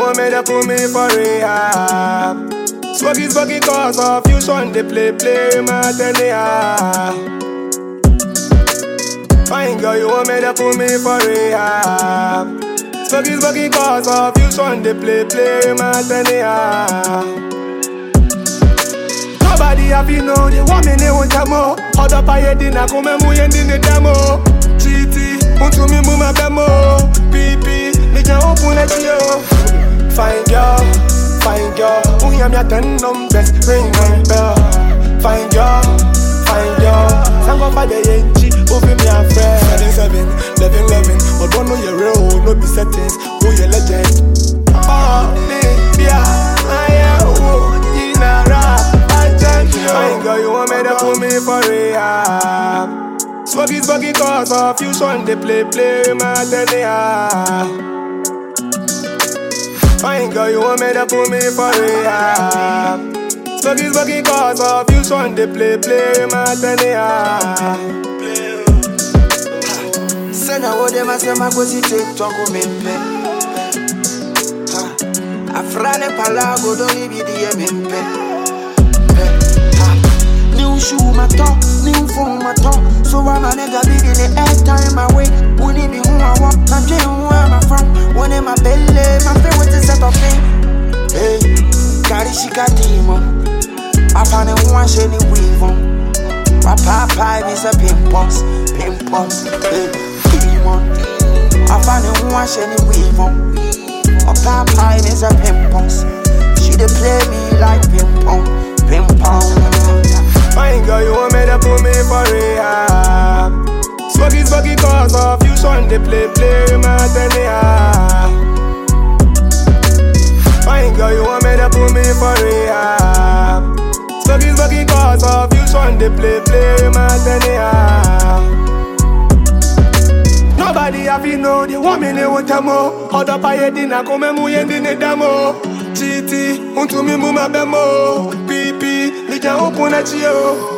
want me to put me for rehab. Swaggy's bugging cause of fusion, they play my tenea. Fine girl, you want me to put me for rehab. Swaggy's bugging cause of fusion, they play my tenea. Nobody have you know, they want me, they want more. Hold up, I had dinner, come and move in the demo. GT, unto me, move my demo. PP, they can open it to you. Fine girl, who am your 10 numbers, ring my bell. Fine girl, sang up for the yenchi, open me a friend. 7, 11, but don't know your real, no be settings, who your legend. Oh, yeah, fine girl, you want me to put me for rehab. Swaggy's bugging cause of fusion, they play my tenea. Fine girl, you want me to put me for rehab. Swaggy's bugging cause of fusion, they play my tenea. Sena wo dem asema go si TikTok o mempe. Afrane palago do ni bidi e mempe. New shoe my top, new phone my top. So I'm a nigga big in the airtime away. Uni be who I want, I'm Jay who I'm from. One in my belly, my favorite is set of thing. Hey, carry shikatimo. I found a one shiny weave on. My papa is a pimpos. Hey, demon. I found a one shiny weave on. My papa is a pimpos. She dey play me like ping-pong. Fine girl, you want me to put me for rehab. Swaggy's bugging cause of fusion, they play my tenea. Fine girl, you want me to put me for rehab. Swaggy's bugging cause of fusion, they play my tenea. Nobody have you know, they want me, they want more. Hold up, I had dinner, come and move in the demo. GT, unto me, move my demo. PP, they can open at you.